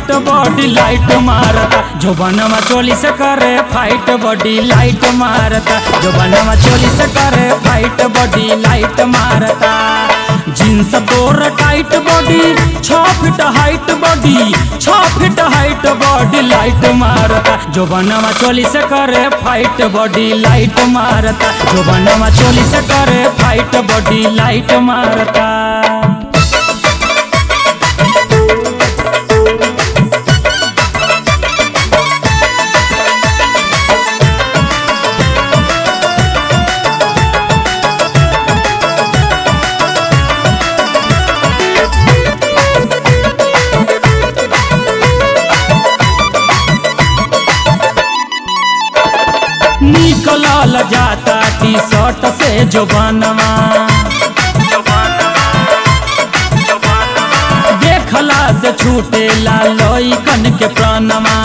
Tight body light मारता जो बनवा चोली से करे फाइट बॉडी लाइट मारता जो बनवा चोली से करे फाइट बॉडी लाइट मारता जींस तोर tight body 6 feet height body 6 feet height body light मारता जो बनवा चोली से करे फाइट बॉडी लाइट मारता जो बनवा चोली से करे फाइट बॉडी लाइट मारता। निकलल जाता टी शर्ट से जो बनवा देखला से छूटे ला लइकन के प्राणवा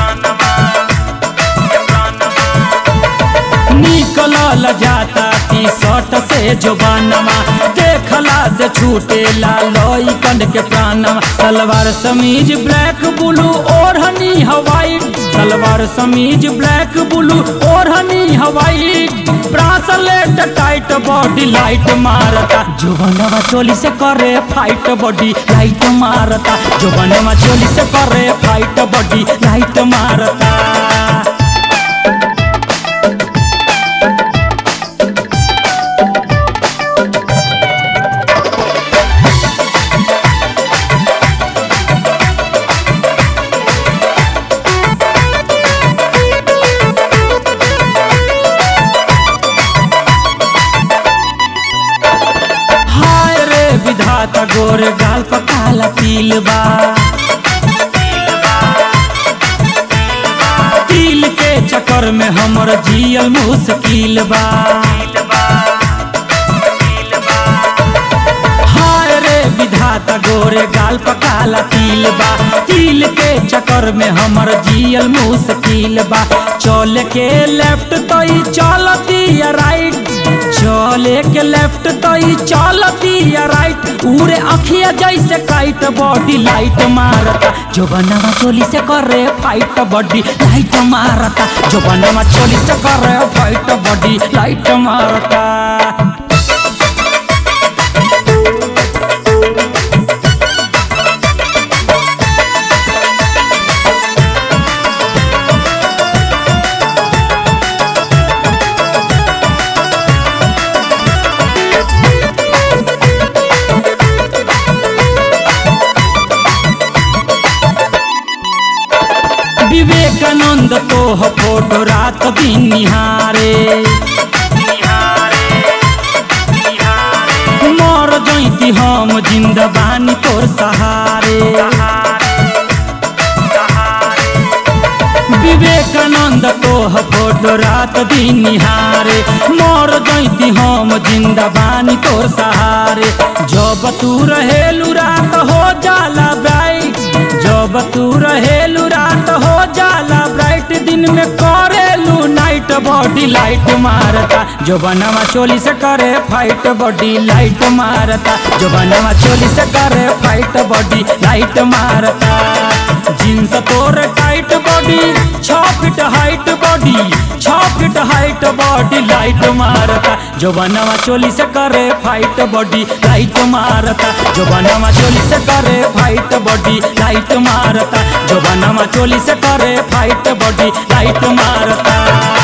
निकलल जाता टी शर्ट से जो बनवा देखला से छूटे ला लइकन के प्राणवा सलवार समीज ब्लैक ब्लू ओढ़नी व्हाइट सलवार समीज ब्लैक ब्लू ओढ़नी white bracelet tight body light मारता जो बनवा चोली से करे फाइट बॉडी लाइट मारता जो बनवा चोली से करे फाइट बॉडी लाइट मारता। विधाता गोर गाल पर काला तिल बा तिल के चक्कर में हमर जियल मुश्किल बा हाय रे विधाता गोरे गाल पर काला तिल बा तिल के चक्कर में हमर जियल मुश्किल बा चल के लेफ्ट तो ही चलती या राइट चले के लेफ्ट तो ही चलती या राइट उड़े अखिया जैसे काइट बॉडी लाइट मारता जो बनवा चोली से करे फाइट बॉडी लाइट मारता जो बनवा चोली से करे फाइट बॉडी लाइट मारता। विवेकानंद तो फोटो रात दिन निहारे मर जैती हम जिंदबानी तोर सहारे विवेकानंद तो फोटो रात दिन निहारे मर जैती हम जिंदबानी तोर सहारे जब तू रहेलू रात हो जाला ब्राइट जब तू रहेलू रात हो जाला ब्राइट दिन में करेलू नाइट बॉडी लाइट मारता जो बनवा चोली से करे फाइट बॉडी लाइट मारता जो बनवा चोली से करे फाइट बॉडी लाइट मारता जींस तोर tight body 6 feet height body 6 feet height body light मारता जो बनवा चोली से करे फाइट बॉडी लाइट मारता जो बनवा चोली से करे फाइट बॉडी लाइट मारता जो बनवा चोली से करे फाइट बॉडी लाइट मारता।